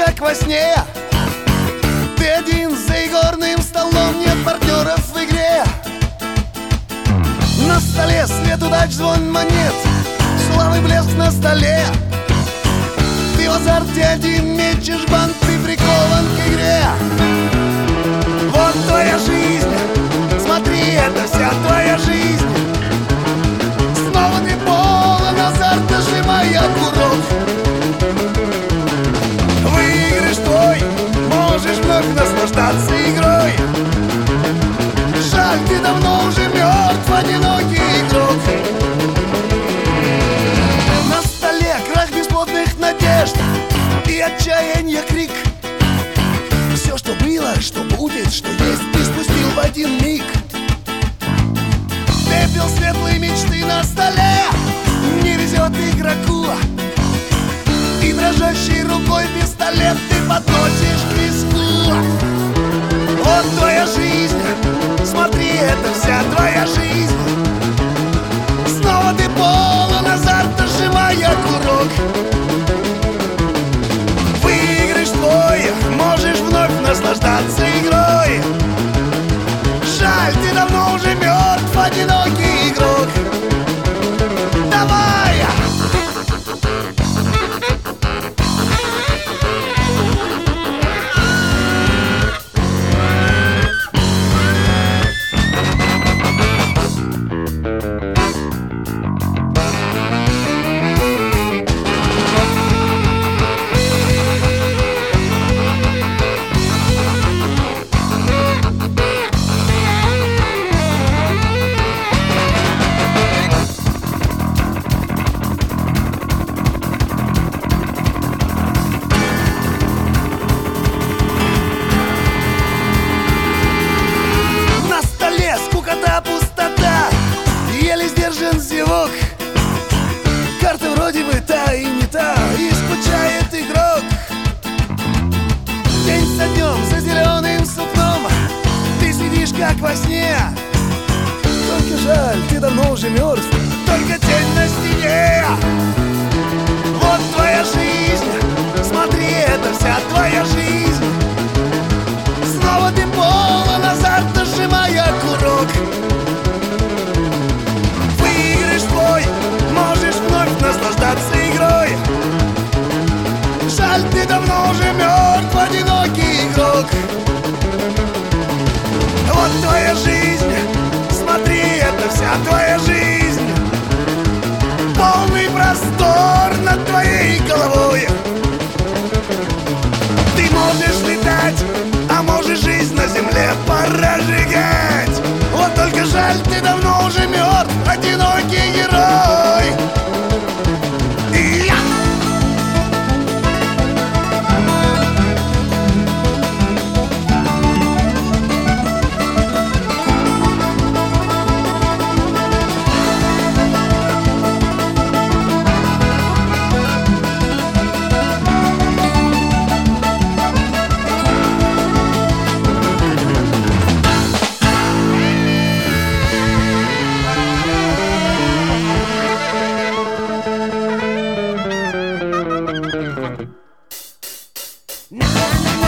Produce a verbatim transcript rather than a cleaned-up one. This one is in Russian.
как во сне. Ты один за игорным столом, нет партнеров в игре. На столе свет удач, звон монет, славы блеск на столе. Ты в азарте один мечешь банк, ты прикован к игре. Вот твоя жизнь, смотри, это вся твоя жизнь. Снова ты полон азарта, сжимая курок. Выигрыш твой, можешь вновь наслаждаться игрой. Жаль, ты давно уже мертв, одинокий игрок. На столе крах бесплодных надежд и отчаяние крик. Все, что было, что будет, что есть, ты спустил в один миг. Пепел светлой мечты на столе не везет игроку, и дрожащей рукой пистолет ты подносишь к виску. Вот твоя жизнь, смотри, это вся твоя жизнь. Снова ты полон азарта, сжимая курок. Выигрыш твой, можешь вновь наслаждаться игрой. Жаль, ты давно уже мертв, одинокий игрок. Давай! Пустота, еле сдержан зевок. Карта вроде бы та и не та, и скучает игрок. День за днем, за зеленым сукном ты сидишь как во сне. Только жаль, ты давно уже мертв, только тень на стене. Вот твоя жизнь, смотри, это вся твоя жизнь. Снова ты полон азарта, сжимая курок. Выигрыш твой, можешь вновь наслаждаться игрой. Жаль, ты давно уже мертв, одинокий игрок. Вот твоя жизнь, смотри, это вся твоя жизнь. Полный простор над твоей головой. Ты можешь летать, а можешь жизнь на земле прожигать. Вот только жаль, ты давно уже мертв, одинокий герой. И я... Na, na, na.